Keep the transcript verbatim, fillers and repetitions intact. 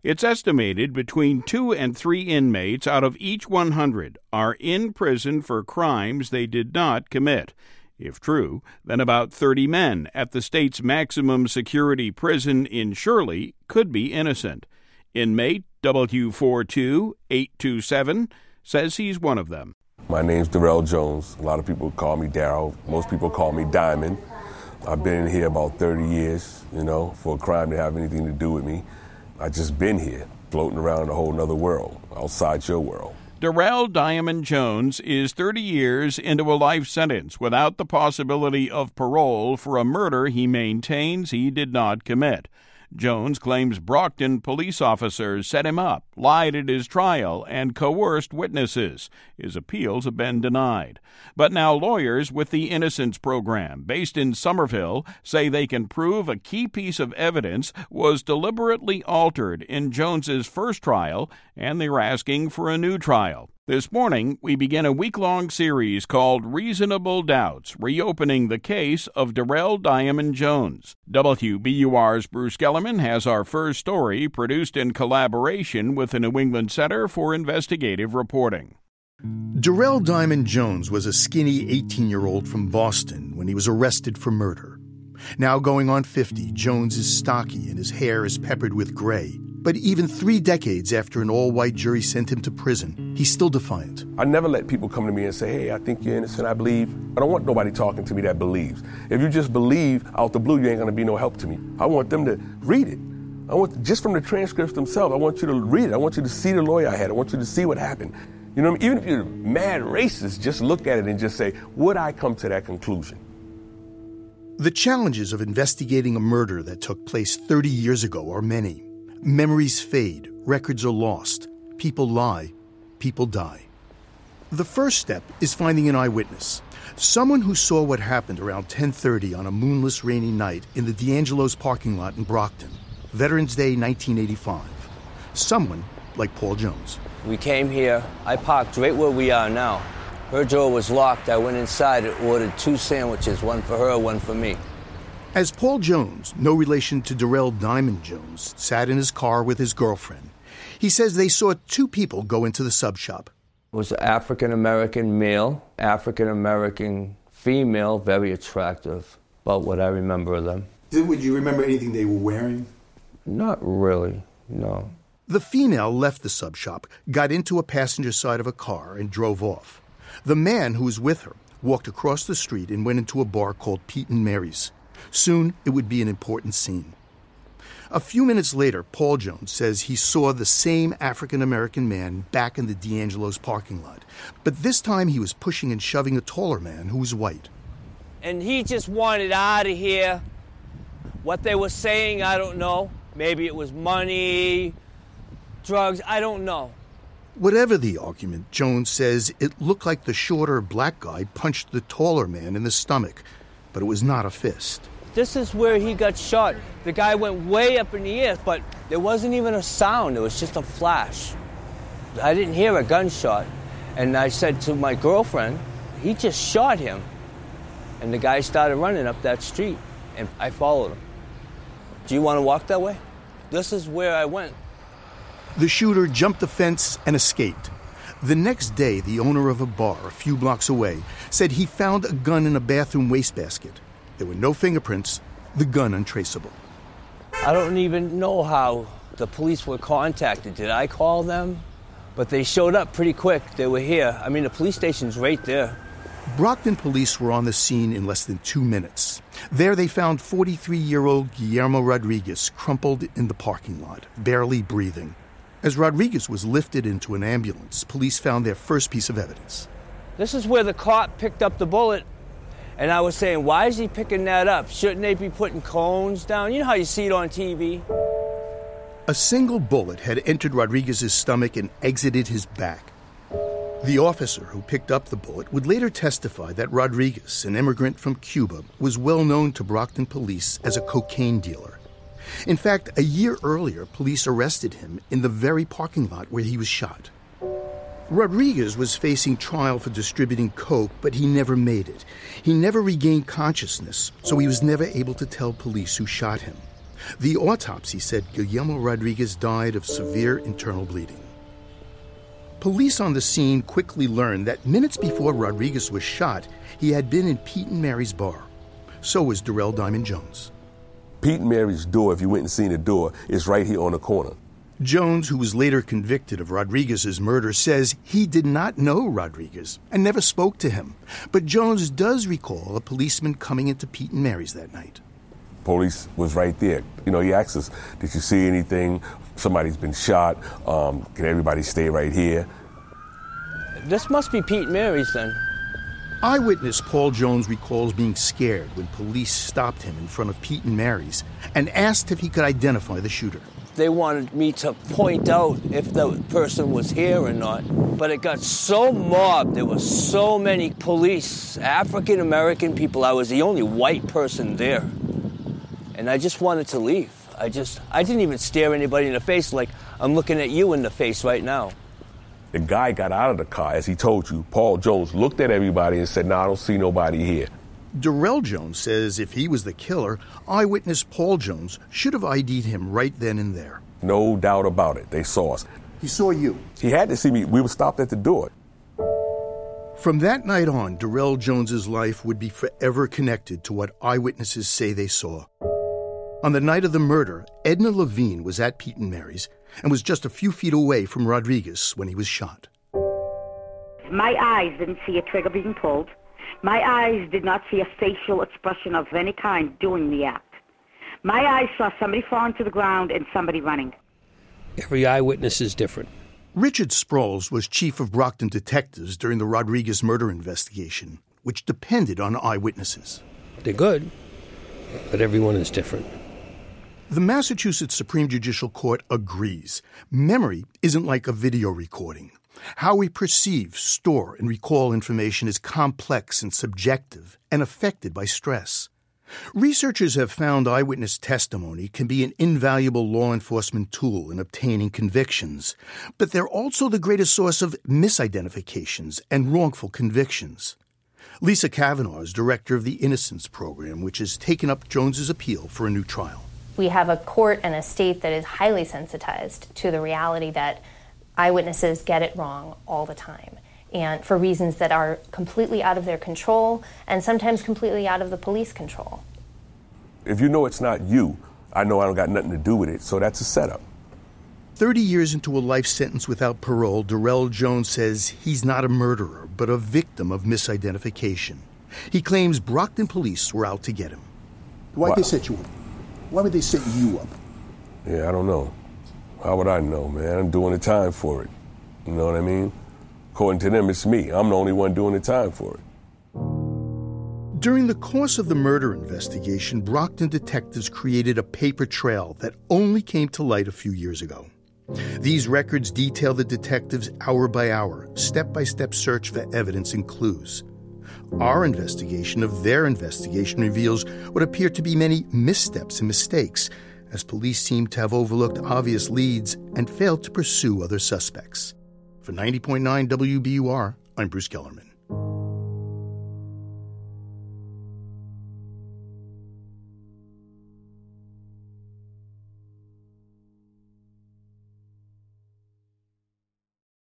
It's estimated between two and three inmates out of each one hundred are in prison for crimes they did not commit. If true, then about thirty men at the state's maximum security prison in Shirley could be innocent. Inmate W four two eight two seven says he's one of them. My name's Darrell Jones. A lot of people call me Darryl. Most people call me Diamond. I've been in here about thirty years, you know, for a crime to have anything to do with me. I just been here, floating around in a whole nother world, outside your world. Darrell Diamond Jones is thirty years into a life sentence without the possibility of parole for a murder he maintains he did not commit. Jones claims Brockton police officers set him up, lied at his trial, and coerced witnesses. His appeals have been denied. But now lawyers with the Innocence Program, based in Somerville, say they can prove a key piece of evidence was deliberately altered in Jones's first trial, and they're asking for a new trial. This morning, we begin a week-long series called Reasonable Doubts, reopening the case of Darrell Diamond Jones. W B U R's Bruce Gellerman has our first story, produced in collaboration with the New England Center for Investigative Reporting. Darrell Diamond Jones was a skinny eighteen-year-old from Boston when he was arrested for murder. Now going on fifty, Jones is stocky and his hair is peppered with gray. But even three decades after an all-white jury sent him to prison, he's still defiant. I never let people come to me and say, hey, I think you're innocent, I believe. I don't want nobody talking to me that believes. If you just believe out the blue, you ain't going to be no help to me. I want them to read it. I want, just from the transcripts themselves, I want you to read it. I want you to see the lawyer I had. I want you to see what happened. You know what I mean? Even if you're mad racist, just look at it and just say, would I come to that conclusion? The challenges of investigating a murder that took place thirty years ago are many. Memories fade, records are lost, people lie, people die. The first step is finding an eyewitness, someone who saw what happened around ten thirty on a moonless, rainy night in the D'Angelo's parking lot in Brockton, Veterans Day nineteen eighty-five. Someone like Paul Jones. We came here, I parked right where we are now. Her door was locked, I went inside and ordered two sandwiches, one for her, one for me. As Paul Jones, no relation to Darrell Diamond Jones, sat in his car with his girlfriend, he says they saw two people go into the sub shop. It was an African-American male, African-American female, very attractive, about what I remember of them. Did, would you remember anything they were wearing? Not really, no. The female left the sub shop, got into a passenger side of a car, and drove off. The man who was with her walked across the street and went into a bar called Pete and Mary's. Soon, it would be an important scene. A few minutes later, Paul Jones says he saw the same African-American man back in the D'Angelo's parking lot. But this time he was pushing and shoving a taller man who was white. And he just wanted out of here. What they were saying, I don't know. Maybe it was money, drugs, I don't know. Whatever the argument, Jones says it looked like the shorter black guy punched the taller man in the stomach, but it was not a fist. This is where he got shot. The guy went way up in the air, but there wasn't even a sound. It was just a flash. I didn't hear a gunshot. And I said to my girlfriend, he just shot him. And the guy started running up that street, and I followed him. Do you want to walk that way? This is where I went. The shooter jumped the fence and escaped. The next day, the owner of a bar a few blocks away said he found a gun in a bathroom wastebasket. There were no fingerprints, the gun untraceable. I don't even know how the police were contacted. Did I call them? But they showed up pretty quick. They were here. I mean, the police station's right there. Brockton police were on the scene in less than two minutes. There they found forty-three-year-old Guillermo Rodriguez crumpled in the parking lot, barely breathing. As Rodriguez was lifted into an ambulance, police found their first piece of evidence. This is where the cop picked up the bullet. And I was saying, why is he picking that up? Shouldn't they be putting cones down? You know how you see it on T V? A single bullet had entered Rodriguez's stomach and exited his back. The officer who picked up the bullet would later testify that Rodriguez, an immigrant from Cuba, was well known to Brockton police as a cocaine dealer. In fact, a year earlier, police arrested him in the very parking lot where he was shot. Rodriguez was facing trial for distributing coke, but he never made it. He never regained consciousness, so he was never able to tell police who shot him. The autopsy said Guillermo Rodriguez died of severe internal bleeding. Police on the scene quickly learned that minutes before Rodriguez was shot, he had been in Pete and Mary's bar. So was Darrell Diamond Jones. Pete and Mary's door, if you went and seen the door, is right here on the corner. Jones, who was later convicted of Rodriguez's murder, says he did not know Rodriguez and never spoke to him. But Jones does recall a policeman coming into Pete and Mary's that night. Police was right there. You know, he asked us, did you see anything? Somebody's been shot. Um, can everybody stay right here? This must be Pete and Mary's then. Eyewitness Paul Jones recalls being scared when police stopped him in front of Pete and Mary's and asked if he could identify the shooter. They wanted me to point out if the person was here or not. But it got so mobbed. There were so many police, African-American people. I was the only white person there. And I just wanted to leave. I just, I didn't even stare anybody in the face like I'm looking at you in the face right now. The guy got out of the car, as he told you. Paul Jones looked at everybody and said, no, nah, I don't see nobody here. Darrell Jones says if he was the killer, eyewitness Paul Jones should have I D'd him right then and there. No doubt about it. They saw us. He saw you. He had to see me. We were stopped at the door. From that night on, Darrell Jones's life would be forever connected to what eyewitnesses say they saw. On the night of the murder, Edna Levine was at Pete and Mary's and was just a few feet away from Rodriguez when he was shot. My eyes didn't see a trigger being pulled. My eyes did not see a facial expression of any kind doing the act. My eyes saw somebody falling to the ground and somebody running. Every eyewitness is different. Richard Sproles was chief of Brockton detectives during the Rodriguez murder investigation, which depended on eyewitnesses. They're good, but everyone is different. The Massachusetts Supreme Judicial Court agrees. Memory isn't like a video recording. How we perceive, store, and recall information is complex and subjective and affected by stress. Researchers have found eyewitness testimony can be an invaluable law enforcement tool in obtaining convictions, but they're also the greatest source of misidentifications and wrongful convictions. Lisa Kavanaugh is director of the Innocence Program, which has taken up Jones's appeal for a new trial. We have a court and a state that is highly sensitized to the reality that eyewitnesses get it wrong all the time, and for reasons that are completely out of their control and sometimes completely out of the police control. If you know it's not you, I know I don't got nothing to do with it, so that's a setup. Thirty years into a life sentence without parole, Darrell Jones says he's not a murderer, but a victim of misidentification. He claims Brockton police were out to get him. Why'd they set you up? Why would they set you up? Yeah, I don't know. How would I know, man? I'm doing the time for it. You know what I mean? According to them, it's me. I'm the only one doing the time for it. During the course of the murder investigation, Brockton detectives created a paper trail that only came to light a few years ago. These records detail the detectives' hour-by-hour, step-by-step search for evidence and clues. Our investigation of their investigation reveals what appear to be many missteps and mistakes, as police seem to have overlooked obvious leads and failed to pursue other suspects. For ninety point nine W B U R, I'm Bruce Kellerman.